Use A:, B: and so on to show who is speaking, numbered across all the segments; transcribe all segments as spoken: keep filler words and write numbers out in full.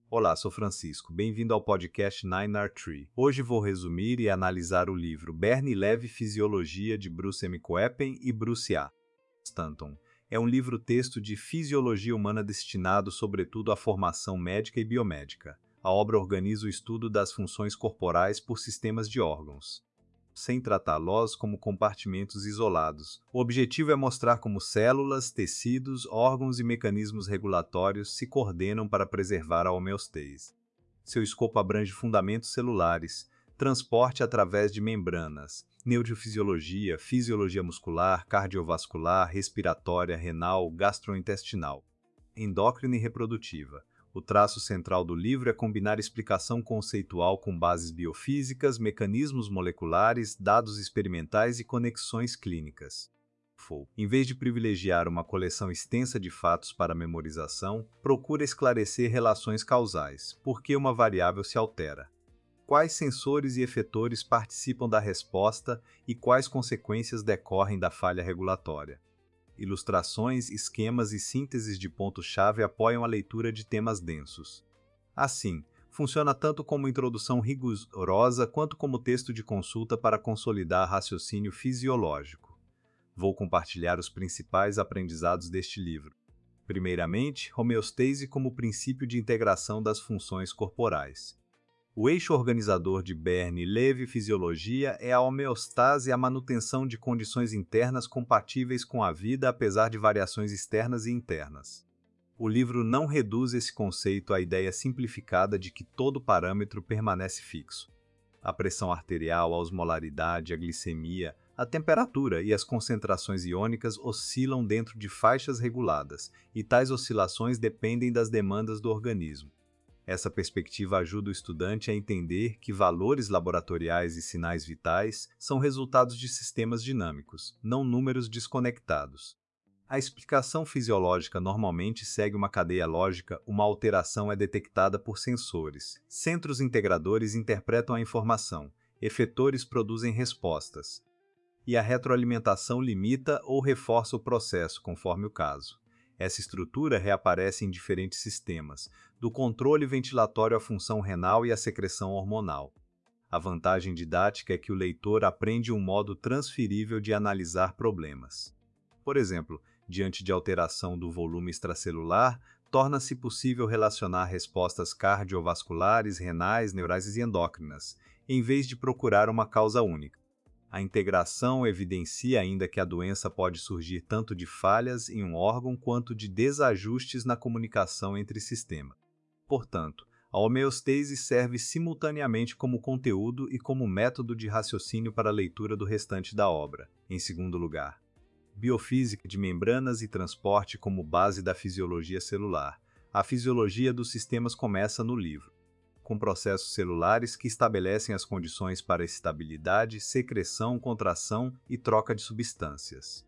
A: Olá, sou Francisco. Bem-vindo ao podcast Nine R Tree. Hoje vou resumir e analisar o livro Berne e Leve Fisiologia de Bruce M. Coepen e Bruce A. Stanton. É um livro-texto de fisiologia humana destinado, sobretudo, à formação médica e biomédica. A obra organiza o estudo das funções corporais por sistemas de órgãos, sem tratá-los como compartimentos isolados. O objetivo é mostrar como células, tecidos, órgãos e mecanismos regulatórios se coordenam para preservar a homeostase. Seu escopo abrange fundamentos celulares, transporte através de membranas, neurofisiologia, fisiologia muscular, cardiovascular, respiratória, renal, gastrointestinal, endócrina e reprodutiva. O traço central do livro é combinar explicação conceitual com bases biofísicas, mecanismos moleculares, dados experimentais e conexões clínicas. Em vez de privilegiar uma coleção extensa de fatos para memorização, procura esclarecer relações causais, por que uma variável se altera, quais sensores e efetores participam da resposta e quais consequências decorrem da falha regulatória. Ilustrações, esquemas e sínteses de pontos-chave apoiam a leitura de temas densos. Assim, funciona tanto como introdução rigorosa quanto como texto de consulta para consolidar raciocínio fisiológico. Vou compartilhar os principais aprendizados deste livro. Primeiramente, homeostase como princípio de integração das funções corporais. O eixo organizador de Berne e Leve Fisiologia é a homeostase e a manutenção de condições internas compatíveis com a vida apesar de variações externas e internas. O livro não reduz esse conceito à ideia simplificada de que todo parâmetro permanece fixo. A pressão arterial, a osmolaridade, a glicemia, a temperatura e as concentrações iônicas oscilam dentro de faixas reguladas, e tais oscilações dependem das demandas do organismo. Essa perspectiva ajuda o estudante a entender que valores laboratoriais e sinais vitais são resultados de sistemas dinâmicos, não números desconectados. A explicação fisiológica normalmente segue uma cadeia lógica. Uma alteração é detectada por sensores. Centros integradores interpretam a informação, efetores produzem respostas, e a retroalimentação limita ou reforça o processo, conforme o caso. Essa estrutura reaparece em diferentes sistemas, do controle ventilatório à função renal e à secreção hormonal. A vantagem didática é que o leitor aprende um modo transferível de analisar problemas. Por exemplo, diante de alteração do volume extracelular, torna-se possível relacionar respostas cardiovasculares, renais, neurais e endócrinas, em vez de procurar uma causa única. A integração evidencia ainda que a doença pode surgir tanto de falhas em um órgão quanto de desajustes na comunicação entre sistemas. Portanto, a homeostase serve simultaneamente como conteúdo e como método de raciocínio para a leitura do restante da obra. Em segundo lugar, biofísica de membranas e transporte como base da fisiologia celular. A fisiologia dos sistemas começa no livro, com processos celulares que estabelecem as condições para estabilidade, secreção, contração e troca de substâncias.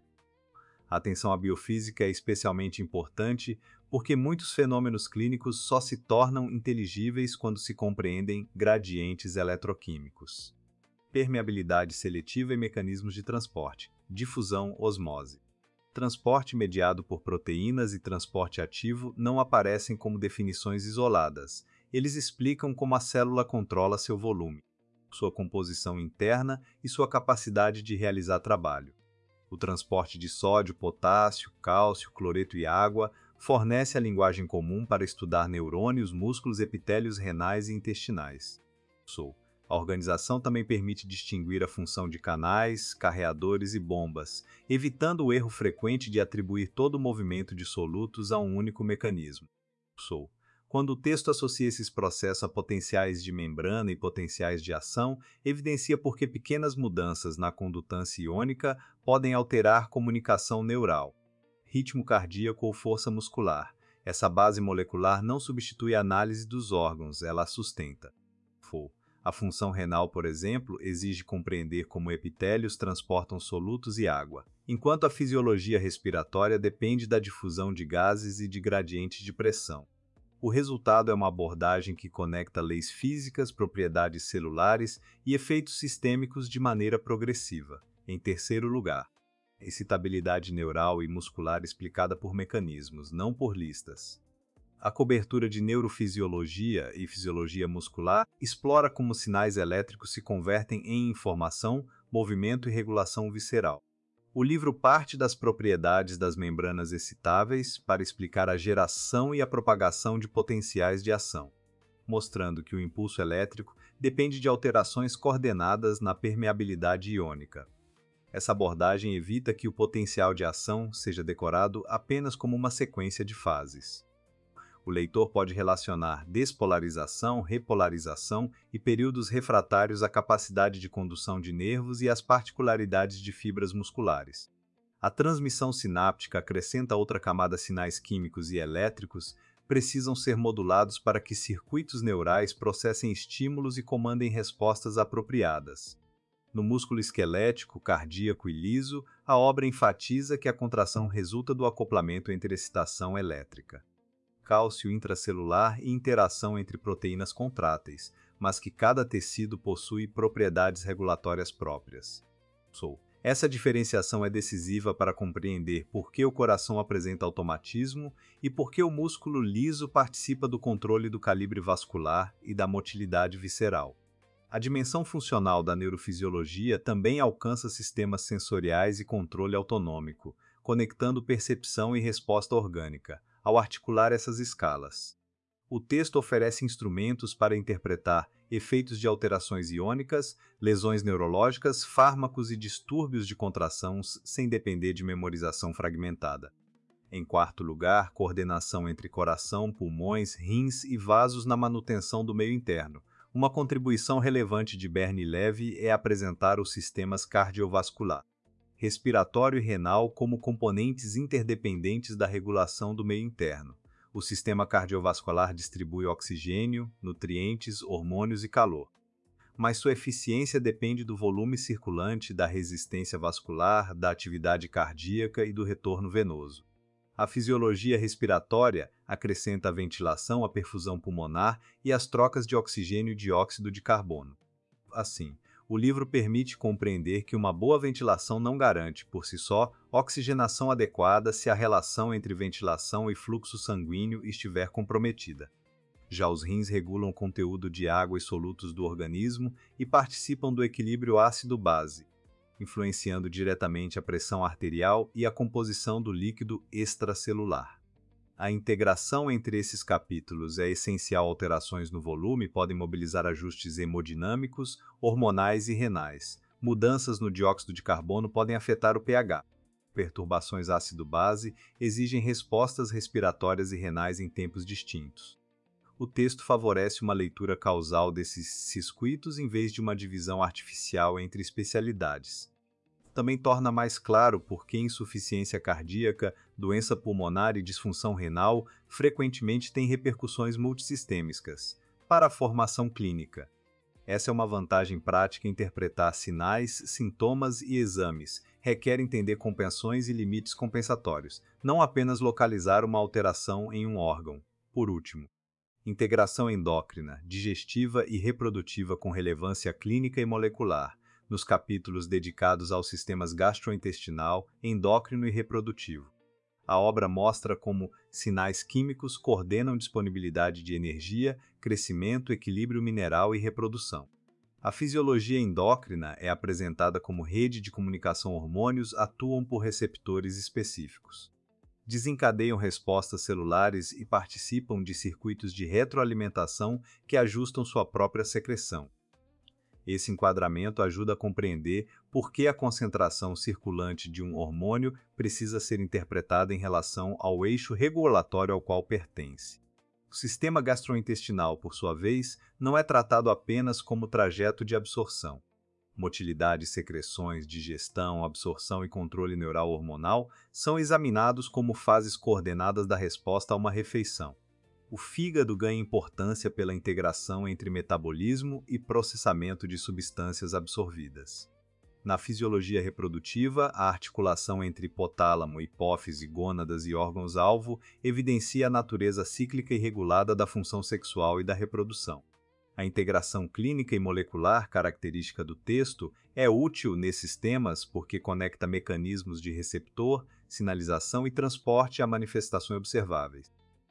A: A atenção à biofísica é especialmente importante porque muitos fenômenos clínicos só se tornam inteligíveis quando se compreendem gradientes eletroquímicos. Permeabilidade seletiva e mecanismos de transporte, difusão, osmose. Transporte mediado por proteínas e transporte ativo não aparecem como definições isoladas. Eles explicam como a célula controla seu volume, sua composição interna e sua capacidade de realizar trabalho. O transporte de sódio, potássio, cálcio, cloreto e água fornece a linguagem comum para estudar neurônios, músculos, epitélios renais e intestinais. A organização também permite distinguir a função de canais, carreadores e bombas, evitando o erro frequente de atribuir todo o movimento de solutos a um único mecanismo. Quando o texto associa esses processos a potenciais de membrana e potenciais de ação, evidencia por que pequenas mudanças na condutância iônica podem alterar comunicação neural, ritmo cardíaco ou força muscular. Essa base molecular não substitui a análise dos órgãos, ela a sustenta. A função renal, por exemplo, exige compreender como epitélios transportam solutos e água, enquanto a fisiologia respiratória depende da difusão de gases e de gradientes de pressão. O resultado é uma abordagem que conecta leis físicas, propriedades celulares e efeitos sistêmicos de maneira progressiva. Em terceiro lugar, excitabilidade neural e muscular explicada por mecanismos, não por listas. A cobertura de neurofisiologia e fisiologia muscular explora como sinais elétricos se convertem em informação, movimento e regulação visceral. O livro parte das propriedades das membranas excitáveis para explicar a geração e a propagação de potenciais de ação, mostrando que o impulso elétrico depende de alterações coordenadas na permeabilidade iônica. Essa abordagem evita que o potencial de ação seja decorado apenas como uma sequência de fases. O leitor pode relacionar despolarização, repolarização e períodos refratários à capacidade de condução de nervos e às particularidades de fibras musculares. A transmissão sináptica acrescenta outra camada. Sinais químicos e elétricos precisam ser modulados para que circuitos neurais processem estímulos e comandem respostas apropriadas. No músculo esquelético, cardíaco e liso, a obra enfatiza que a contração resulta do acoplamento entre excitação elétrica, cálcio intracelular e interação entre proteínas contráteis, mas que cada tecido possui propriedades regulatórias próprias. Essa diferenciação é decisiva para compreender por que o coração apresenta automatismo e por que o músculo liso participa do controle do calibre vascular e da motilidade visceral. A dimensão funcional da neurofisiologia também alcança sistemas sensoriais e controle autonômico, conectando percepção e resposta orgânica, ao articular essas escalas. O texto oferece instrumentos para interpretar efeitos de alterações iônicas, lesões neurológicas, fármacos e distúrbios de contração sem depender de memorização fragmentada. Em quarto lugar, coordenação entre coração, pulmões, rins e vasos na manutenção do meio interno. Uma contribuição relevante de Bernie Levy é apresentar os sistemas cardiovascular, respiratório e renal como componentes interdependentes da regulação do meio interno. O sistema cardiovascular distribui oxigênio, nutrientes, hormônios e calor. Mas sua eficiência depende do volume circulante, da resistência vascular, da atividade cardíaca e do retorno venoso. A fisiologia respiratória acrescenta a ventilação, a perfusão pulmonar e as trocas de oxigênio e dióxido de carbono. Assim, o livro permite compreender que uma boa ventilação não garante, por si só, oxigenação adequada se a relação entre ventilação e fluxo sanguíneo estiver comprometida. Já os rins regulam o conteúdo de água e solutos do organismo e participam do equilíbrio ácido-base, influenciando diretamente a pressão arterial e a composição do líquido extracelular. A integração entre esses capítulos é essencial. Alterações no volume podem mobilizar ajustes hemodinâmicos, hormonais e renais. Mudanças no dióxido de carbono podem afetar o pH. Perturbações ácido-base exigem respostas respiratórias e renais em tempos distintos. O texto favorece uma leitura causal desses circuitos em vez de uma divisão artificial entre especialidades. Também torna mais claro por que insuficiência cardíaca, doença pulmonar e disfunção renal frequentemente têm repercussões multissistêmicas para a formação clínica. Essa é uma vantagem prática. Interpretar sinais, sintomas e exames requer entender compensações e limites compensatórios, não apenas localizar uma alteração em um órgão. Por último, integração endócrina, digestiva e reprodutiva com relevância clínica e molecular, nos capítulos dedicados aos sistemas gastrointestinal, endócrino e reprodutivo. A obra mostra como sinais químicos coordenam disponibilidade de energia, crescimento, equilíbrio mineral e reprodução. A fisiologia endócrina é apresentada como rede de comunicação. Hormônios atuam por receptores específicos, desencadeiam respostas celulares e participam de circuitos de retroalimentação que ajustam sua própria secreção. Esse enquadramento ajuda a compreender por que a concentração circulante de um hormônio precisa ser interpretada em relação ao eixo regulatório ao qual pertence. O sistema gastrointestinal, por sua vez, não é tratado apenas como trajeto de absorção. Motilidade, secreções, digestão, absorção e controle neural hormonal são examinados como fases coordenadas da resposta a uma refeição. O fígado ganha importância pela integração entre metabolismo e processamento de substâncias absorvidas. Na fisiologia reprodutiva, a articulação entre hipotálamo, hipófise, gônadas e órgãos-alvo evidencia a natureza cíclica e regulada da função sexual e da reprodução. A integração clínica e molecular, característica do texto, é útil nesses temas porque conecta mecanismos de receptor, sinalização e transporte a manifestações observáveis.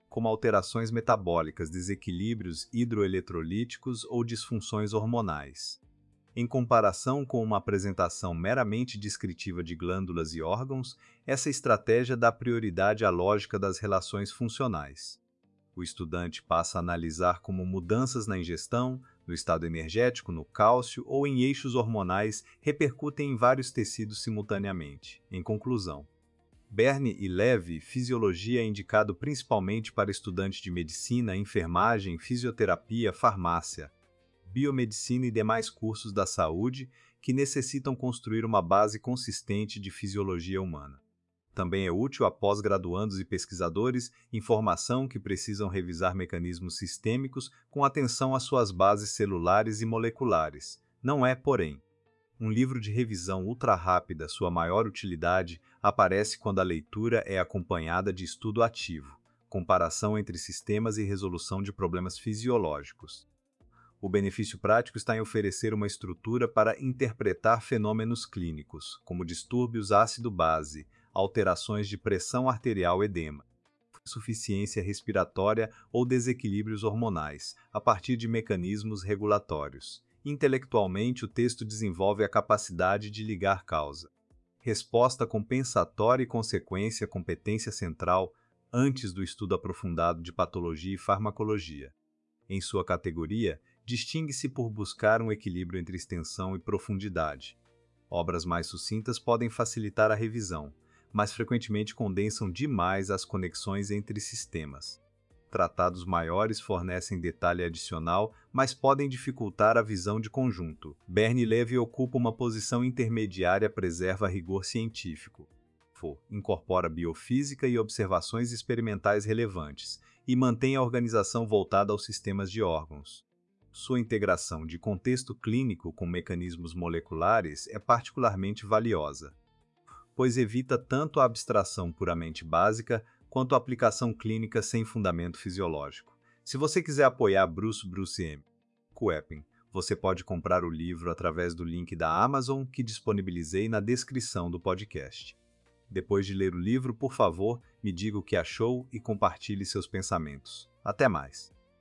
A: como alterações metabólicas, desequilíbrios hidroeletrolíticos ou disfunções hormonais. Em comparação com uma apresentação meramente descritiva de glândulas e órgãos, essa estratégia dá prioridade à lógica das relações funcionais. O estudante passa a analisar como mudanças na ingestão, no estado energético, no cálcio ou em eixos hormonais repercutem em vários tecidos simultaneamente. Em conclusão, Berne e Levy, Fisiologia é indicado principalmente para estudantes de medicina, enfermagem, fisioterapia, farmácia, biomedicina e demais cursos da saúde que necessitam construir uma base consistente de fisiologia humana. Também é útil a pós-graduandos e pesquisadores informação que precisam revisar mecanismos sistêmicos com atenção às suas bases celulares e moleculares. Não é, porém, um livro de revisão ultra-rápida. Sua maior utilidade aparece quando a leitura é acompanhada de estudo ativo, comparação entre sistemas e resolução de problemas fisiológicos. O benefício prático está em oferecer uma estrutura para interpretar fenômenos clínicos, como distúrbios ácido-base, alterações de pressão arterial, edema, insuficiência respiratória ou desequilíbrios hormonais, a partir de mecanismos regulatórios. Intelectualmente, o texto desenvolve a capacidade de ligar causa, resposta compensatória e consequência, competência central, antes do estudo aprofundado de patologia e farmacologia. Em sua categoria, distingue-se por buscar um equilíbrio entre extensão e profundidade. Obras mais sucintas podem facilitar a revisão, mas frequentemente condensam demais as conexões entre sistemas. Tratados maiores fornecem detalhe adicional, mas podem dificultar a visão de conjunto. Berne e Levy ocupa uma posição intermediária, preserva rigor científico, incorpora biofísica e observações experimentais relevantes, e mantém a organização voltada aos sistemas de órgãos. Sua integração de contexto clínico com mecanismos moleculares é particularmente valiosa, pois evita tanto a abstração puramente básica quanto a aplicação clínica sem fundamento fisiológico. Se você quiser apoiar Bruce Bruce M. Coepen, você pode comprar o livro através do link da Amazon que disponibilizei na descrição do podcast. Depois de ler o livro, por favor, me diga o que achou e compartilhe seus pensamentos. Até mais!